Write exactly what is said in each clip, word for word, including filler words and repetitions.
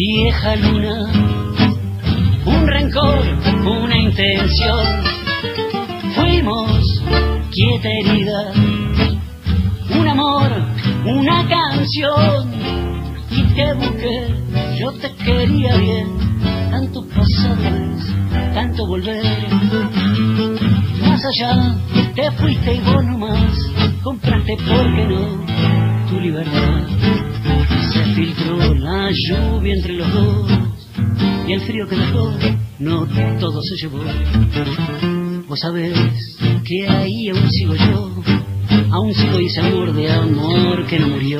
Vieja luna, un rencor, una intención. Fuimos quieta herida, un amor, una canción. Y te busqué, yo te quería bien. Tanto pasado es, tanto volver. Más allá, te fuiste y vos nomás compraste, ¿por qué no?, tu libertad. Se filtró la lluvia entre los dos y el frío que dejó, no todo se llevó. Vos sabés que ahí aún sigo yo, aún sigo ese amor de amor que no murió.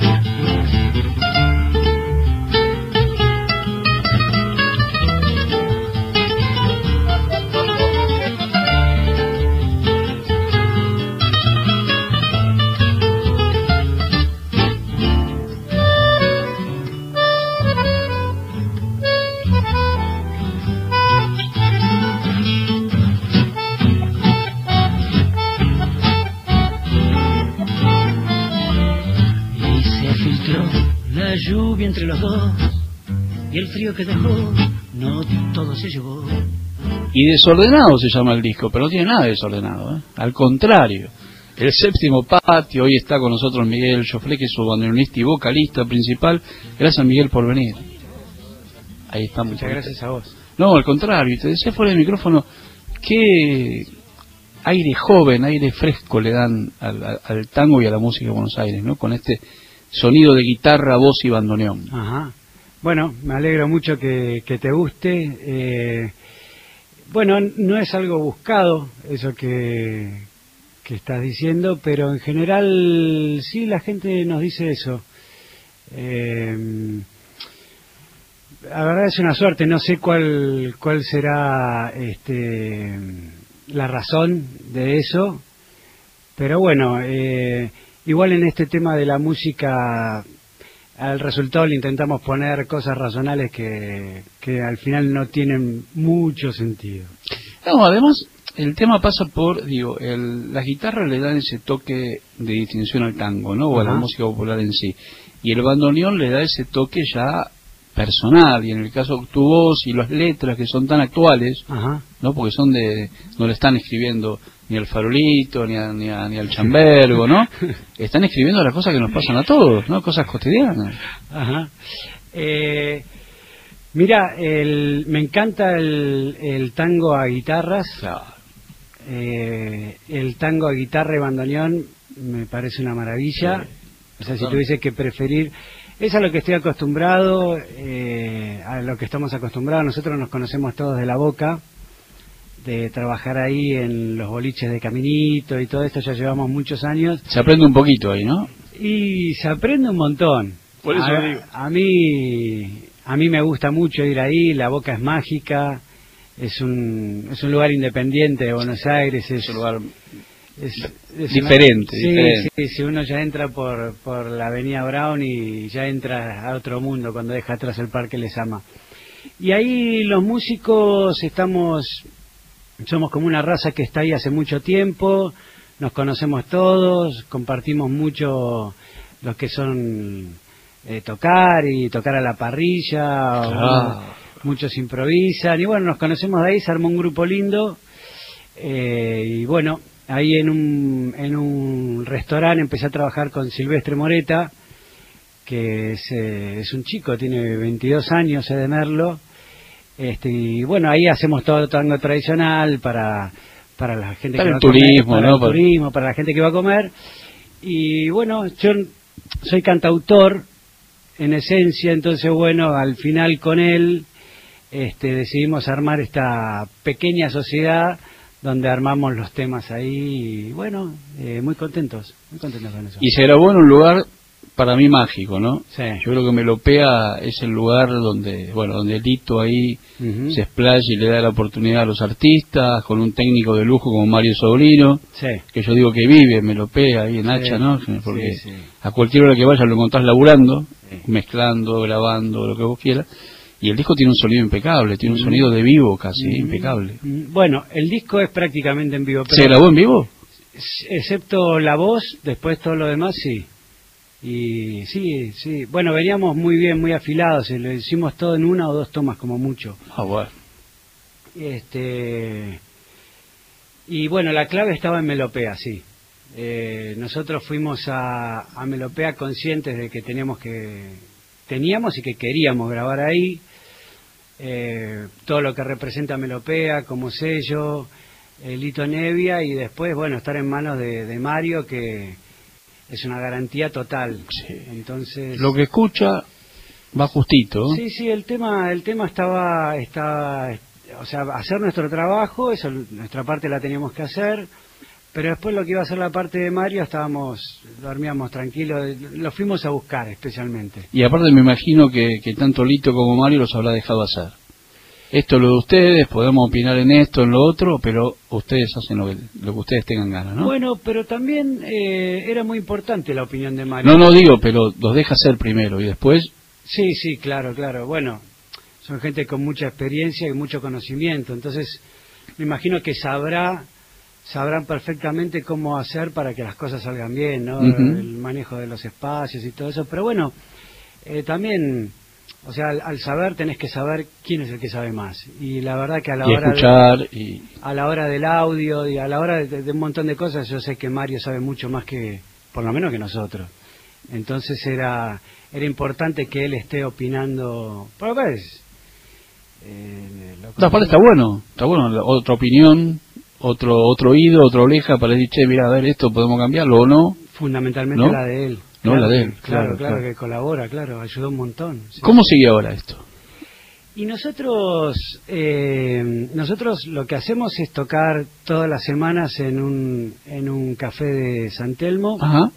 Lluvia entre los dos y el frío que dejó, no todo se llevó. Y Desordenado se llama el disco, pero no tiene nada de desordenado, ¿eh? Al contrario, el séptimo patio. Hoy está con nosotros Miguel Joffre, que es su bandoneonista y vocalista principal. Gracias, Miguel, por venir. Ahí está. Muchas gracias a vos. No, al contrario, te decía fuera del micrófono, qué aire joven, aire fresco le dan al, al, al tango y a la música de Buenos Aires, ¿no? Con este sonido de guitarra, voz y bandoneón. Ajá. Bueno, me alegro mucho que, que te guste. Eh, bueno, no es algo buscado eso que, que estás diciendo, pero en general sí, la gente nos dice eso. Eh, la verdad es una suerte, no sé cuál cuál será este la razón de eso, pero bueno, eh, igual en este tema de la música, al resultado le intentamos poner cosas razonables que, que al final no tienen mucho sentido. No, además el tema pasa por, digo, el, las guitarras le dan ese toque de distinción al tango, ¿no? O a la música popular en sí. Y el bandoneón le da ese toque ya personal, y en el caso de tu voz y las letras que son tan actuales, Ajá. ¿no? Porque son de, no le están escribiendo ni al farolito, ni, a, ni, a, ni al chambergo, ¿no? Están escribiendo las cosas que nos pasan a todos, ¿no? Cosas cotidianas. Ajá. Eh, mira, el, me encanta el, el tango a guitarras. Claro. Eh, el tango a guitarra y bandoneón me parece una maravilla. Sí. O sea, si tuviese que preferir, es a lo que estoy acostumbrado, eh, a lo que estamos acostumbrados. Nosotros nos conocemos todos de la boca, de trabajar ahí en los boliches de Caminito y todo esto, ya llevamos muchos años. Se aprende un poquito ahí, ¿no? Y se aprende un montón. Por eso a, digo. a mí a mí me gusta mucho ir ahí, la boca es mágica, es un es un lugar independiente de Buenos Aires, es un lugar es, es diferente, una, sí, diferente. Sí, si uno ya entra por por la avenida Brown y ya entra a otro mundo cuando deja atrás el Parque Lezama. Y ahí los músicos estamos, somos como una raza que está ahí hace mucho tiempo, nos conocemos todos, compartimos mucho los que son eh, tocar y tocar a la parrilla, ah. o, muchos improvisan, y bueno, nos conocemos de ahí, se armó un grupo lindo, eh, y bueno, ahí en un, en un restaurante empecé a trabajar con Silvestre Moreta, que es, eh, es un chico, tiene veintidós años, es de Merlo. Este, y bueno, ahí hacemos todo tango tradicional para para la gente para que va el turismo, a comer, para ¿no? el turismo, para la gente que va a comer. Y bueno, yo soy cantautor en esencia, entonces bueno, al final con él este, decidimos armar esta pequeña sociedad donde armamos los temas ahí y bueno, eh, muy contentos, muy contentos con eso. Y se grabó en un lugar para mí mágico, ¿no? Sí. Yo creo que Melopea es el lugar donde, bueno, donde Lito ahí uh-huh. se explaya y le da la oportunidad a los artistas, con un técnico de lujo como Mario Sobrino, sí. que yo digo que vive en Melopea, ahí en sí. Hacha, ¿no? Porque sí, sí. a cualquier hora que vayas lo encontrás laburando, sí. mezclando, grabando, lo que vos quieras, y el disco tiene un sonido impecable, tiene un uh-huh. sonido de vivo casi, uh-huh. impecable. Bueno, el disco es prácticamente en vivo. Pero ¿se grabó en vivo? Excepto la voz, después todo lo demás sí. Y sí, sí, bueno, veníamos muy bien, muy afilados, y lo hicimos todo en una o dos tomas como mucho. Ah, bueno. Este, y bueno, la clave estaba en Melopea, sí. Eh, nosotros fuimos a, a Melopea conscientes de que teníamos que teníamos y que queríamos grabar ahí. Eh, todo lo que representa Melopea como sello, el Lito Nevia, y después, bueno, estar en manos de, de Mario, que es una garantía total. Sí. Entonces, lo que escucha va justito. Sí, sí, el tema, el tema estaba, estaba, o sea, hacer nuestro trabajo, eso, nuestra parte la teníamos que hacer, pero después lo que iba a ser la parte de Mario, estábamos, dormíamos tranquilos, lo fuimos a buscar especialmente. Y aparte me imagino que, que tanto Lito como Mario los habrá dejado hacer. Esto es lo de ustedes, podemos opinar en esto, en lo otro, pero ustedes hacen lo que, lo que ustedes tengan ganas, ¿no? Bueno, pero también eh, era muy importante la opinión de Mario. No, no digo, pero los deja hacer primero y después... Sí, sí, claro, claro. Bueno, son gente con mucha experiencia y mucho conocimiento, entonces me imagino que sabrá, sabrán perfectamente cómo hacer para que las cosas salgan bien, ¿no? Uh-huh. El manejo de los espacios y todo eso, pero bueno, eh, también... O sea, al, al saber tenés que saber quién es el que sabe más. Y la verdad que a la y hora escuchar, de, y... a la hora del audio y a la hora de, de un montón de cosas, yo sé que Mario sabe mucho más que, por lo menos que nosotros. Entonces era era importante que él esté opinando. ¿Por qué es? Eh, no, aparte está bueno, está bueno, otra opinión, otro otro oído, otra oreja para decir, che, mira, a ver, esto podemos cambiarlo o no. Fundamentalmente ¿no? La de él. No, claro, la de él. Claro, claro, claro, claro, que colabora, claro, ayudó un montón. Sí. ¿Cómo sigue ahora esto? Y nosotros, eh, nosotros lo que hacemos es tocar todas las semanas en un, en un café de San Telmo. Ajá.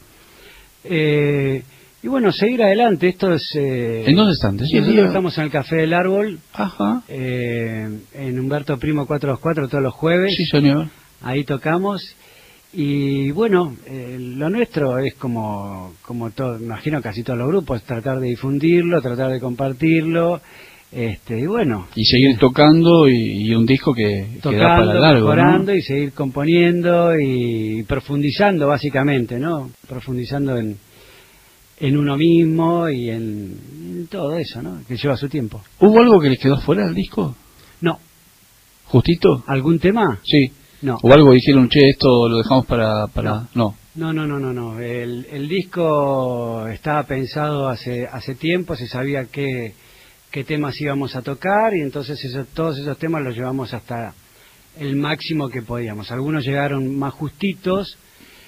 Eh, y bueno, seguir adelante, esto es... Eh, ¿En dónde están? Sí, sí, estamos en el Café del Árbol. Ajá. Eh, en Humberto Primo cuatrocientos veinticuatro todos los jueves. Sí, señor. Ahí tocamos. Y bueno, eh, lo nuestro es como, como todo, imagino casi todos los grupos, tratar de difundirlo, tratar de compartirlo, este, y bueno. Y seguir tocando y, y un disco que, tocando, que da para largo, mejorando, ¿no? Y seguir componiendo y profundizando básicamente, ¿no? Profundizando en, en uno mismo y en, en todo eso, ¿no? Que lleva su tiempo. ¿Hubo algo que les quedó fuera del disco? No. ¿Justito? ¿Algún tema? Sí. No. ¿O algo dijeron, che, esto lo dejamos para...? para... No. No, no, no, no, no. El, el disco estaba pensado hace hace tiempo, se sabía qué, qué temas íbamos a tocar y entonces eso, todos esos temas los llevamos hasta el máximo que podíamos. Algunos llegaron más justitos,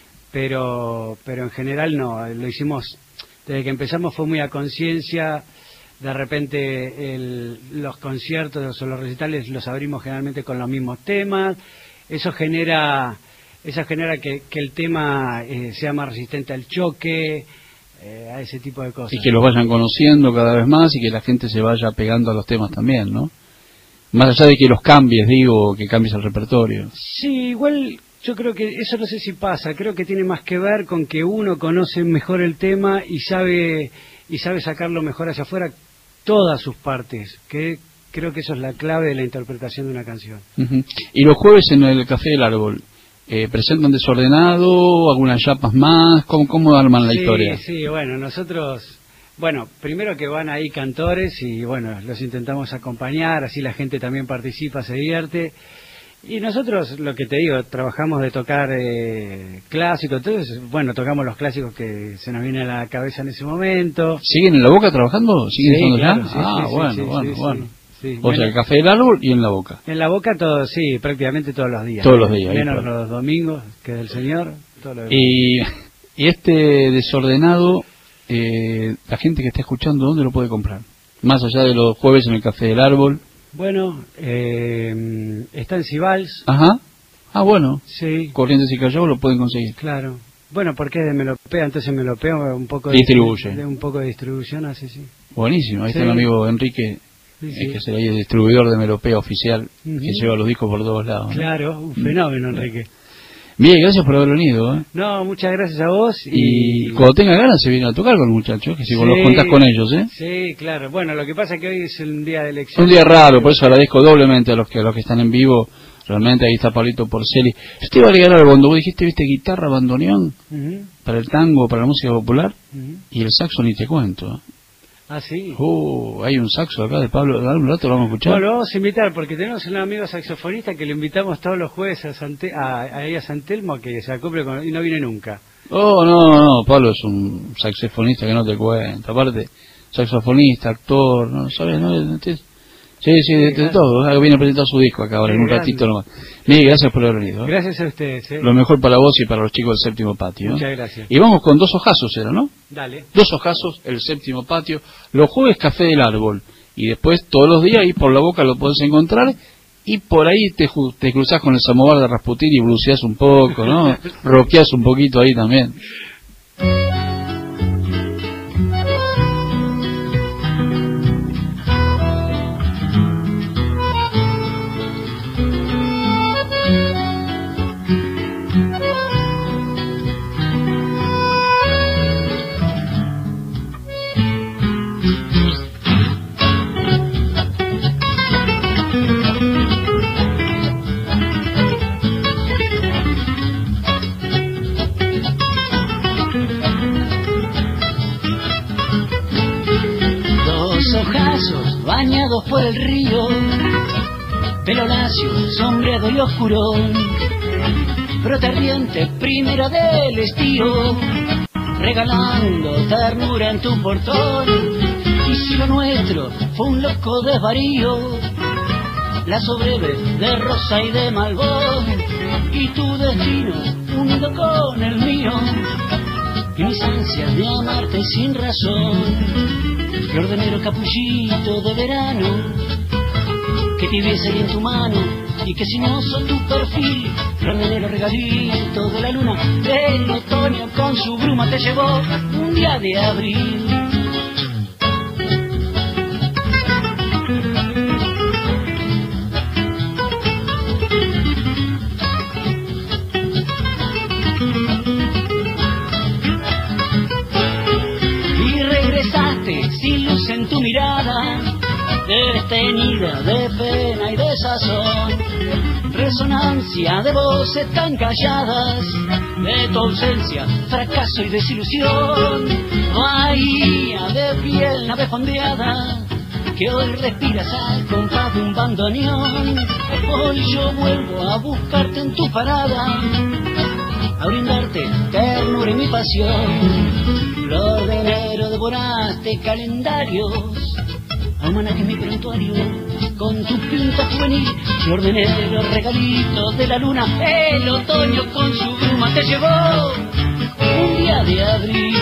pero, pero en general no. Lo hicimos, desde que empezamos fue muy a conciencia. De repente el, los conciertos o los recitales los abrimos generalmente con los mismos temas. Eso genera eso genera que, que el tema eh, sea más resistente al choque, eh, a ese tipo de cosas. Y que los vayan conociendo cada vez más y que la gente se vaya pegando a los temas también, ¿no? Más allá de que los cambies, digo, que cambies el repertorio. Sí, igual yo creo que eso no sé si pasa, creo que tiene más que ver con que uno conoce mejor el tema y sabe y sabe sacarlo mejor hacia afuera, todas sus partes, que creo que eso es la clave de la interpretación de una canción. Uh-huh. Y los jueves en el Café del Árbol, eh, ¿presentan desordenado? ¿Algunas chapas más? ¿Cómo, cómo arman la sí, historia? Sí, bueno, nosotros, bueno, primero que van ahí cantores y bueno, los intentamos acompañar, así la gente también participa, se divierte. Y nosotros, lo que te digo, trabajamos de tocar eh, clásicos, entonces, bueno, tocamos los clásicos que se nos vienen a la cabeza en ese momento. ¿Siguen en La Boca trabajando? ¿Siguen sí, estando claro, ya? Sí, ah, sí, bueno, sí, bueno, sí, bueno. Sí, sí. O Bueno, sea, el Café del Árbol y en La Boca. En La Boca, todo, sí, prácticamente todos los días. Todos los días. Menos los domingos, que del Señor. Todo lo y, y este desordenado, eh, la gente que está escuchando, ¿dónde lo puede comprar? Más allá de los jueves en el Café del Árbol. Bueno, eh, está en Cibals. Ajá. Ah, bueno. Sí. Corrientes y Callao lo pueden conseguir. Claro. Bueno, porque es de Melopea, entonces Melopea un poco de distribuye. De un poco de distribución hace, sí. Buenísimo. Ahí sí. está el amigo Enrique, sí, eh, sí. que es el distribuidor de Melopea oficial, uh-huh. que lleva los discos por todos lados. Claro, ¿no? Un fenómeno, Enrique. Bien, gracias por haber venido. ¿eh? No, muchas gracias a vos. Y, y cuando tenga ganas se viene a tocar con los muchachos, que si sí, vos los contás con ellos, ¿eh? Sí, claro. Bueno, lo que pasa es que hoy es un día de elección. Un día raro, por eso agradezco doblemente a los que a los que están en vivo realmente ahí está Pablito Porceli. Yo te iba a regalar al bondo, vos dijiste, viste, guitarra, bandoneón, uh-huh. para el tango, para la música popular, uh-huh. y el saxo ni te cuento. Ah, sí. Uh, hay un saxo acá de Pablo, ¿algún rato lo vamos a escuchar? No, lo vamos a invitar porque tenemos un amigo saxofonista que lo invitamos todos los jueves a, Sante, a, a, a San Telmo a que se acople con, y no viene nunca. Oh, no, no, Pablo es un saxofonista que no te cuento. Aparte, saxofonista, actor, ¿no sabes? ¿No? Sí, sí, de, de todo. Viene a presentar su disco acá ahora, en un ratito nomás. Miguel, gracias por haber venido. ¿eh? Gracias a ustedes. ¿eh? Lo mejor para vos y para los chicos del Séptimo Patio. Muchas gracias. Y vamos con Dos Ojazos, ¿era, no? Dale. Dos Ojazos, el Séptimo Patio. Los jueves, Café del Árbol. Y después, todos los días, ahí por la Boca lo podés encontrar. Y por ahí te, te cruzás con el samovar de Rasputín y bluseás un poco, ¿no? Rockeás un poquito ahí también. Bañados por el río, pelo lacio, sombreado y oscuro, brota ardiente, primera del estío, regalando ternura en tu portón. Y si lo nuestro fue un loco desvarío, lazo breve de rosa y de malbón, y tu destino unido con el mío, y mis ansias de amarte sin razón. Flor de negro capullito de verano, que tibiese ahí en tu mano, y que sinuoso tu perfil. Flor de negro regalito de la luna, el otoño con su bruma te llevó un día de abril. En tu mirada, desteñida de pena y de sazón, resonancia de voces tan calladas, de tu ausencia, fracaso y desilusión, bahía de piel, nave fondeada, que hoy respiras al compás de un bandoneón. Hoy yo vuelvo a buscarte en tu parada, a brindarte ternura y mi pasión. Flor de enero devoraste calendarios, almanaque mi prontuario, con tu pinta juvenil. Flor de enero, regalito de la luna, el otoño con su bruma te llevó un día de abril.